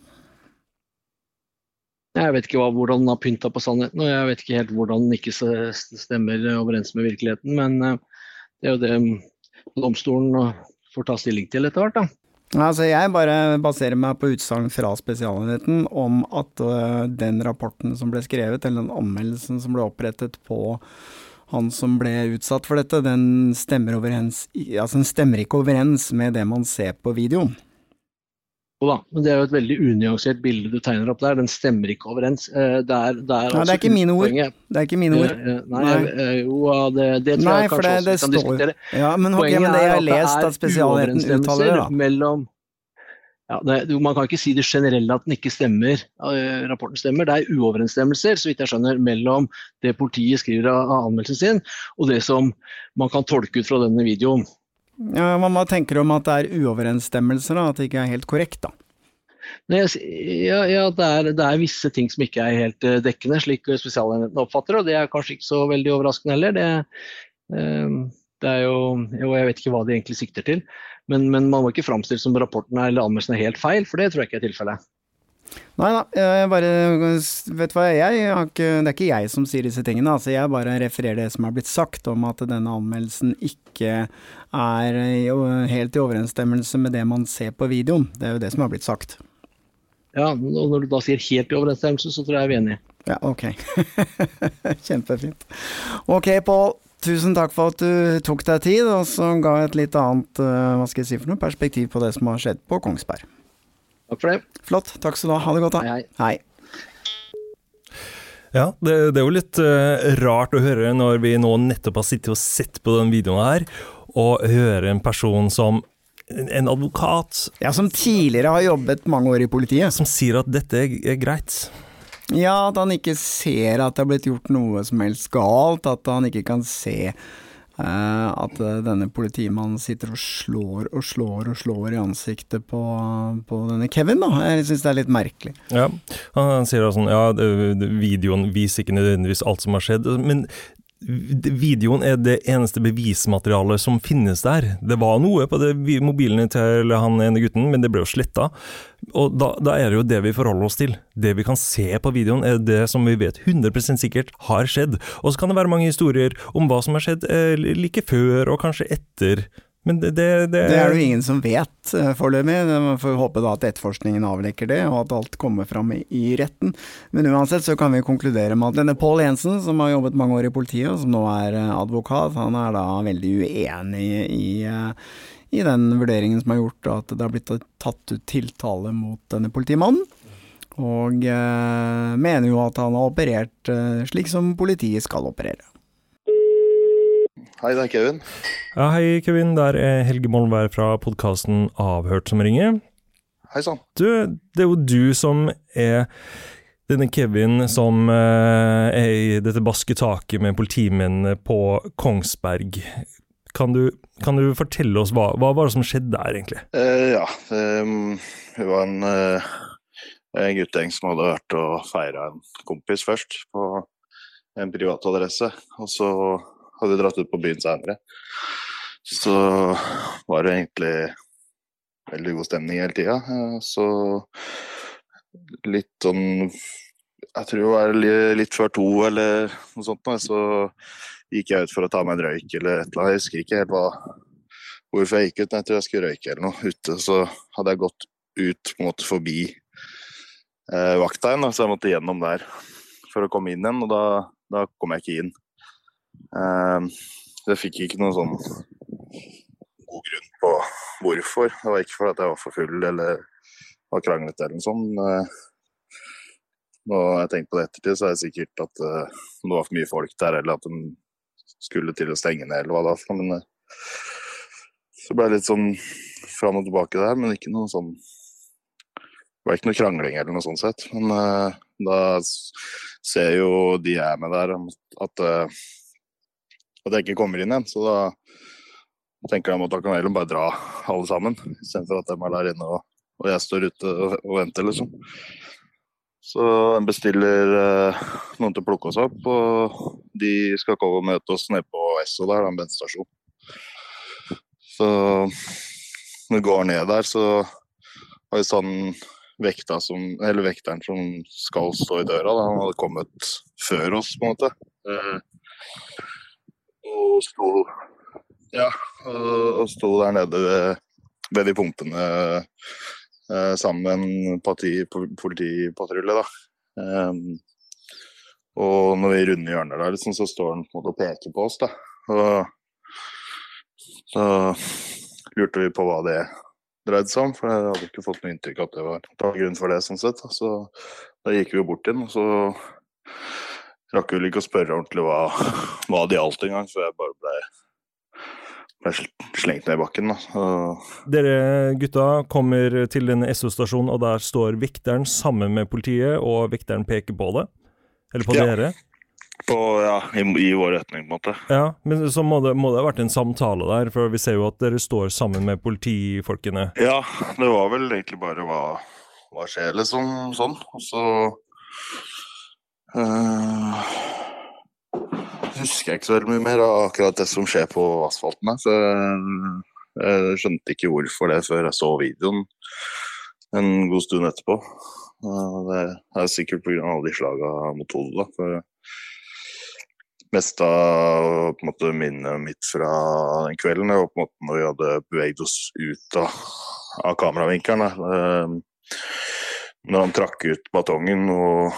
Jeg vet ikke hvordan den har pyntet på sannheten, og jeg vet ikke helt hvordan den ikke stemmer overens med virkeligheten, men det er jo det domstolen får ta stilling til etter hvert, da. Altså jeg bare baserer meg på utsagn fra Spesialenheten om at den rapporten som ble skrevet, eller den anmeldelsen som ble opprettet på han som ble utsatt for dette, den stemmer ikke overens med det man ser på videoen. Da, men det er jo et veldig unyansert bilde du tegner opp der, den stemmer ikke overens. Det er ikke mine ord. Det er ikke mine ord. Det tror jeg kanskje også vi kan diskutere. Ja, men det jeg har lest at Spesialenheten uttaler det da. Man kan ikke si det generelle at den ikke stemmer, rapporten stemmer. Det er uoverensstemmelser, så vidt jeg skjønner, mellom det politiet skriver av anmeldelsen sin, og det som man kan tolke ut fra denne videoen. Ja, hva tenker du om at det er uoverensstemmelser, da? At det ikke er helt korrekt, da? Det er visse ting som ikke er helt dekkende, slik Spesialenheten oppfatter, og det er kanskje ikke så veldig overraskende heller. Det er jo, jeg vet ikke hva de egentlig sikter til, men man må ikke fremstille som rapporten eller anmeldelsen er helt feil, for det tror jeg ikke er tilfellet. Nei da, jeg bare, vet du hva, det er ikke jeg som sier disse tingene, altså jeg bare refererer det som har blitt sagt om at denne anmeldelsen ikke er helt i overensstemmelse med det man ser på videoen. Det er jo det som har blitt sagt. Ja, og når du da sier helt i overensstemmelse, så tror jeg vi er enige. Ja, ok. Kjempefint. Ok, Pål, tusen takk for at du tok deg tid, og så ga et litt annet, hva skal jeg si for noe, perspektiv på det som har skjedd på Kongsberg. Takk for det. Flott, takk skal du ha. Ha det godt da. Hei. Ja, det er jo litt rart å høre når vi nå nettopp har sittet og sett på den videoen her, og høre en person som en advokat. Ja, som tidligere har jobbet mange år i politiet. Som sier at dette er greit. Ja, at han ikke ser at det har blitt gjort noe som helst galt, at han ikke kan se at denne politimannen sitter og slår i ansiktet på denne Kevin da. Jeg synes det litt merkelig. Ja, han sier sånn, videoen viser ikke nødvendigvis alt som har skjedd, men videoen det eneste bevismaterialet som finnes der. Det var noe på mobilene til han ene gutten, men det ble jo slettet. Og da det jo det vi forholder oss til. Det vi kan se på videoen det som vi vet 100% sikkert har skjedd. Og så kan det være mange historier om hva som har skjedd like før og kanskje etter. Men det det jo ingen som vet foreløpig. Man får håpe da at etterforskningen avlekker det, og at alt kommer fram i retten. Men uansett så kan vi konkludere med at denne Paul Jensen, som har jobbet mange år i politiet, og som nå advokat, han da veldig uenig i den vurderingen som har gjort at det har blitt tatt ut tiltale mot denne politimannen. Og mener jo at han har operert slik som politiet skal operere. Hei, det Kevin. Ja, hei Kevin, der Helge Molvær fra podcasten Avhørt som ringer. Hei sann. Det jo du som denne Kevin som i dette basketaket med politimennene på Kongsberg. Kan du fortelle oss hva var det som skjedde der egentlig? Det var en guttegjeng som hadde vært og feiret en kompis først på en privat adresse, og så hadde vi dratt ut på byen senere. Så var det egentlig veldig god stemning hele tiden. Så litt sånn, jeg tror det var litt før 2 eller noe sånt, så gikk jeg ut for å ta meg en røyk eller et eller annet. Jeg husker ikke helt hvorfor jeg gikk ut, jeg tror jeg skulle røyke eller noe ute. Så hadde jeg gått ut på en måte forbi vakta igjen, så jeg måtte gjennom der for å komme inn igjen, og da kom jeg ikke inn. Jeg fikk ikke noen sånn god grunn på hvorfor. Det var ikke for at jeg var for full eller var kranglet eller noe sånt. Når jeg tenker på det ettertid, så det sikkert at det var for mye folk der, eller at de skulle til å stenge ned, eller hva da. Men så ble det litt sånn fram og tilbake der, men ikke noe sånn. Det var ikke noe krangling eller noe sånt sett. Men da ser jo de jeg med der at jeg ikke kommer inn igjen, så da tenker de at da kan jeg bare dra alle sammen, i stedet for at de der inne og jeg står ute og venter liksom. Så de bestiller noen til å plukke oss opp, og de skal komme og møte oss nede på Esso der, den bensinstasjonen. Så når vi går ned der, så har vi sånn vekteren som skal stå i døra, da. Han hadde kommet før oss på en måte. Og sto der nede ved de pumpene sammen med en politipatrulje da. Og når vi runder hjørnet der, liksom, så står han på en måte og peker på oss da. Og så lurte vi på hva det dreide seg om, for jeg hadde ikke fått noe inntrykk at det var grunn for det sånn sett. Så da gikk vi jo bort inn, og så rakk vel ikke å spørre ordentlig hva det gjaldt en gang, så jeg bare ble slengt ned i bakken. Da. Dere gutta kommer til denne SO-stasjonen, og der står vekteren sammen med politiet, og vekteren peker på det? Eller på dere? I vår retning på en måte. Ja, men så må det ha vært en samtale der, for vi ser jo at dere står sammen med politifolkene. Ja, det var vel egentlig bare hva skjer liksom sånn, og så husker jeg ikke så veldig mye mer av akkurat det som skjer på asfalten her, så jeg skjønte ikke hvorfor det før jeg så videoen en god stund etterpå. Det sikkert på grunn av alle de slagene mot hodet da, for mest av på en måte minnet mitt fra den kvelden var på en måte når vi hadde beveget oss ut av kameravinkelen. Når han trakk ut batongen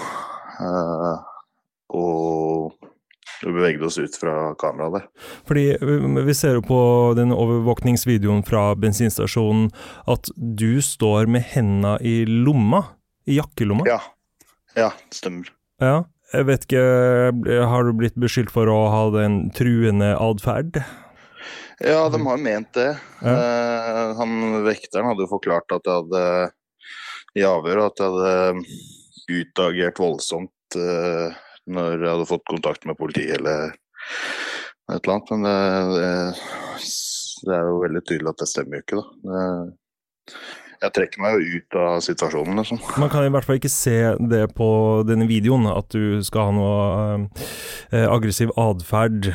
og beveget oss ut fra kameraet der. Fordi vi ser jo på den overvåkningsvideoen fra bensinstasjonen at du står med hendene i lomma, i jakkelomma. Ja, det stemmer. Ja, jeg vet ikke, har du blitt beskyldt for å ha den truende adferd? Ja, de har ment det. Ja. Vekteren hadde jo forklart at jeg hadde i avhør at jeg hadde utagert voldsomt når jeg hadde fått kontakt med politiet eller et eller annet, men det jo veldig tydelig at det stemmer jo ikke da. Jeg trekker meg jo ut av situasjonen liksom. Man kan i hvert fall ikke se det på denne videoen, at du skal ha noe aggressiv adferd.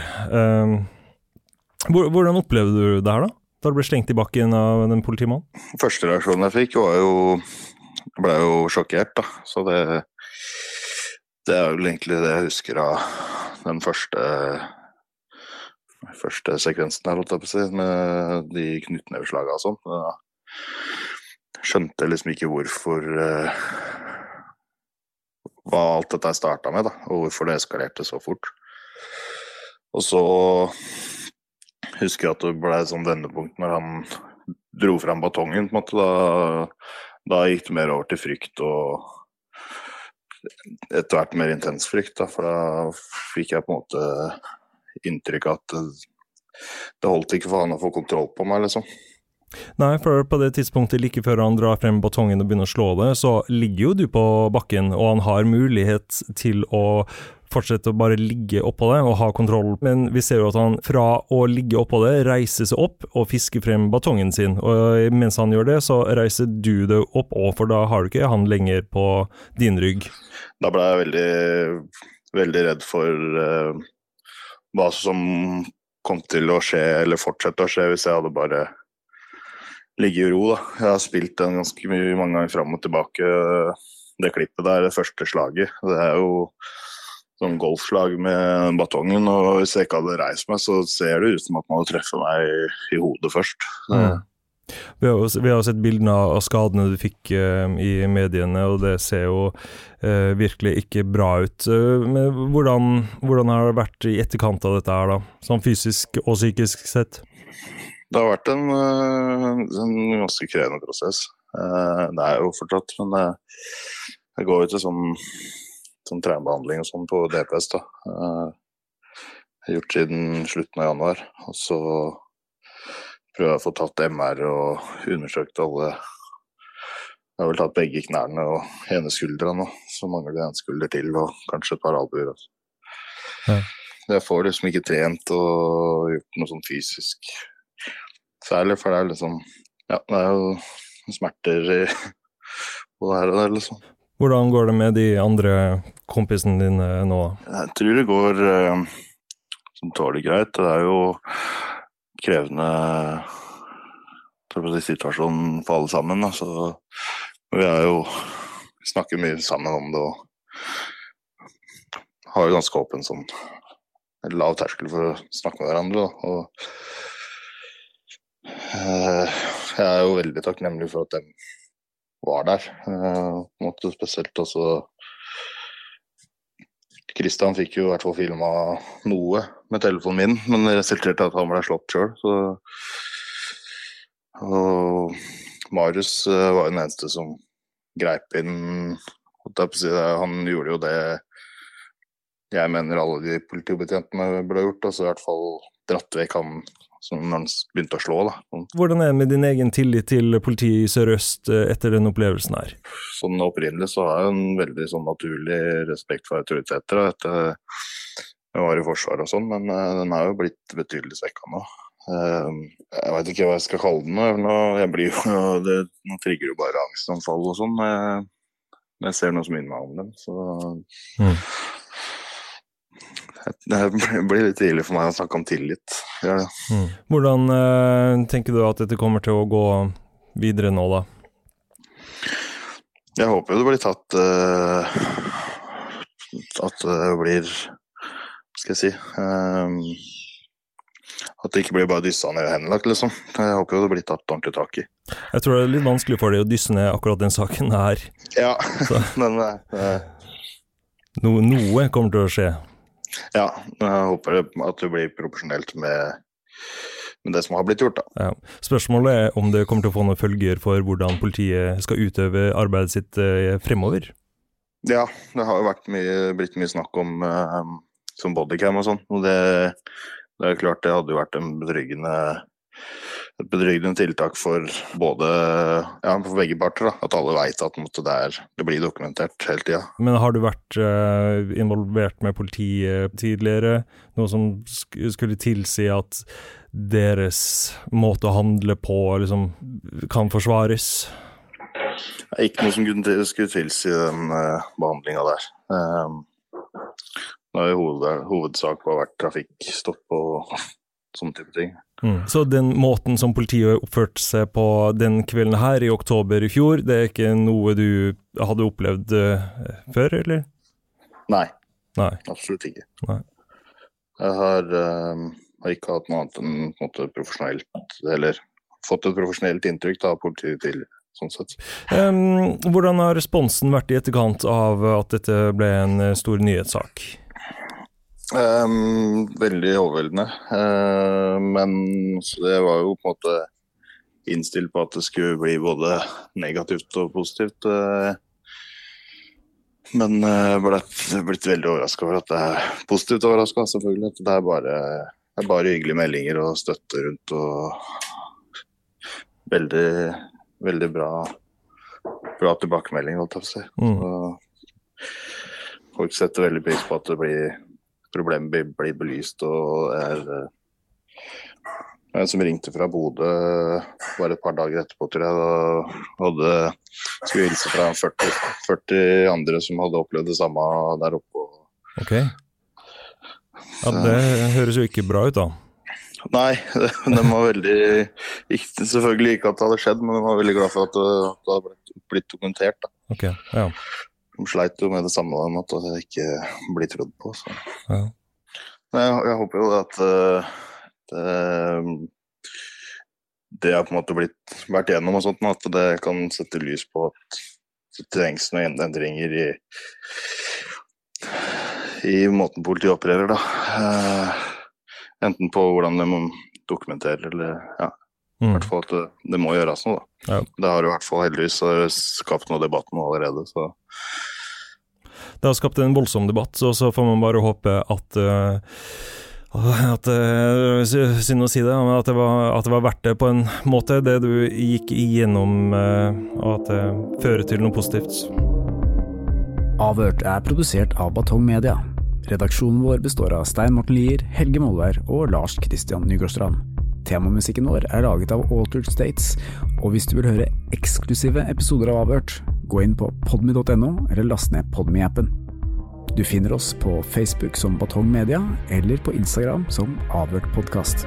Hvordan opplevde du det her da? Da du ble slengt i bakken av den politimannen? Første reaksjonen jeg fikk var jo, jeg ble jo sjokkert da, så det jo egentlig det jeg husker av den første sekvensen her, holdt jeg på å si, med de knyttneveslagene og sånn. Jeg skjønte liksom ikke hvorfor hva alt dette startet med da, og hvorfor det eskalerte så fort. Og så husker jeg at det ble et sånn vendepunkt når han dro frem batongen, på en måte. Da gikk det mer over til frykt og etter hvert mer intens frykt da, for da fikk jeg på en måte inntrykk av at det holdt ikke for han å få kontroll på meg liksom. Nei, for på det tidspunktet like før han drar frem batongen og begynner å slå det, så ligger jo du på bakken, og han har mulighet til å fortsette å bare ligge oppå det og ha kontroll. Men vi ser jo at han fra å ligge oppå det reiser seg opp og fisker frem batongen sin. Og mens han gjør det, så reiser du det opp, for da har du ikke han lenger på din rygg. Da ble jeg veldig, veldig redd for hva som kom til å skje, eller fortsette å skje, hvis jeg hadde bare ligget i ro da. Jeg har spilt den ganske mange ganger frem og tilbake. Det klippet der, det første slaget, det jo sånn golfslag med batongen, og hvis jeg ikke hadde reist meg, så ser det ut som at man hadde treffet meg i hodet først. Vi har sett bildene av skadene du fikk i mediene, og det ser jo virkelig ikke bra ut. Men hvordan har det vært i etterkant av dette her da, sånn fysisk og psykisk sett? Det har vært en ganske krevende prosess. Det jo fortsatt, men jeg går jo til sånn trenebehandling og sånn på DPS da. Jeg har gjort siden slutten av januar, og så prøver jeg å få tatt MR og undersøkt alle. Jeg har vel tatt begge knærne og ene skulderen, så mangler det en skulder til og kanskje et par albuer. Ja. Jeg får liksom ikke trent og gjort noe sånn fysisk særlig, for det liksom, ja, det jo smerter på det her og der liksom. Hvordan går det med de andre kompisene dine nå? Jeg tror det går sånn tålig greit. Det jo krevende situasjon for alle sammen. Så vi jo snakket mye sammen om det og har jo ganske åpen sånn lav terskel for å snakke med hverandre. Og jeg jo veldig takknemlig for at de var der, på en måte spesielt også. Kristian fikk jo i hvert fall filmet noe med telefonen min, men det resulterte at han ble slått selv. Og Marius var den eneste som greip inn. Han gjorde jo det jeg mener alle de politibetjentene ble gjort, altså i hvert fall dratt vekk han som når han begynte å slå da. Hvordan det med din egen tillit til politiet i Sør-Øst etter den opplevelsen her? Sånn opprinnelig så har jeg en veldig sånn naturlig respekt for autoriteter etter jeg var i forsvaret og sånn, men den jo blitt betydelig svekket nå. Jeg vet ikke hva jeg skal kalle den nå. Jeg blir jo, nå trigger jo bare angstanfall og sånn når jeg ser noe som minner meg om dem, så... Det blir litt tidlig for meg å snakke om tillit. Hvordan tenker du at dette kommer til å gå videre nå da? Jeg håper det blir tatt at det blir, skal jeg si, at det ikke blir bare dysset ned og henlagt liksom. Jeg håper det blir tatt ordentlig tak i. Jeg tror det litt vanskelig for deg å dysse ned akkurat den saken her. Ja, men noe kommer til å skje. Ja, jeg håper at det blir proporsjonelt med det som har blitt gjort da. Ja. Spørsmålet om det kommer til å få noen følger for hvordan politiet skal utøve arbeidet sitt fremover? Ja, det har jo blitt mye snakk om som bodycam og sånn, og det klart det hadde jo vært en betryggende et betryggende tiltak for både, for begge parter, da. At alle vet at det blir dokumentert hele tiden. Men har du vært involvert med politiet tidligere? Noe som skulle tilsi at deres måte å handle på liksom, kan forsvares? Ikke noe som skulle tilsi den behandlingen der. Det har jo hovedsak vært trafikkstopp og sånne type ting. Så den måten som politiet oppførte seg på den kvelden her i oktober i fjor, det er ikke noe du hadde opplevd før, eller? Nei, absolutt ikke. Nei. Jeg har ikke hatt noe annet enn profesjonelt, eller fått et profesjonelt inntrykk av politiet til, sånn sett. Hvordan har responsen vært i etterkant av at dette ble en stor nyhetssak? Veldig overveldende, men det var jo på en måte innstilt på at det skulle bli både negativt og positivt, men blitt veldig overrasket over at det positivt overrasket, selvfølgelig, at det er bare hyggelige meldinger og støtte rundt, og veldig, veldig bra tilbakemelding, holdt jeg på å si. Så folk setter veldig pris på at problemet blir belyst, og en som ringte fra Bodø bare et par dager etterpå, tror jeg, og skulle hilse fra 40 andre som hadde opplevd det samme der oppe. Ok. Ja, det høres jo ikke bra ut da. Nei, de var veldig, selvfølgelig ikke at det hadde skjedd, men de var veldig glad for at det hadde blitt dokumentert da. Ok, ja. De sleit jo med det samme at det ikke blir trodd på. Så. Ja. Jeg håper jo at det har på en måte vært gjennom og sånt, at det kan sette lys på at det trengs noen endringer i måten politiet opererer da. Enten på hvordan de må dokumentere, eller i hvert fall at det må gjøres noe da. Ja. Det har i hvert fall heldigvis skapt noe debatt nå allerede, så det har skapt en voldsom debatt, og så får man bare håpe at synd å si det, men at det var verdt det på en måte, det du gikk igjennom, og at det fører til noe positivt. Avhørt er produsert av Batong Media. Redaksjonen vår består av Stein Morten Lier, Helge Målvær og Lars Christian Nygårdstrand. Temamusikken vår er laget av Altered States, og hvis du vil høre eksklusive episoder av Avhørt, gå inn på podme.no eller last ned Podme-appen. Du finner oss på Facebook som Batong Media, eller på Instagram som Avhørt Podcast.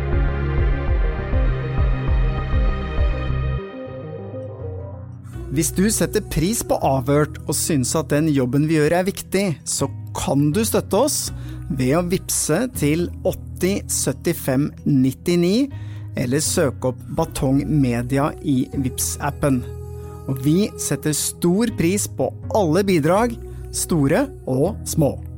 Hvis du setter pris på Avhørt og synes at den jobben vi gjør er viktig, så kan du støtte oss ved å vipse til 80 75 99 eller søke opp Batong Media i Vips-appen. Og vi setter stor pris på alle bidrag, store og små.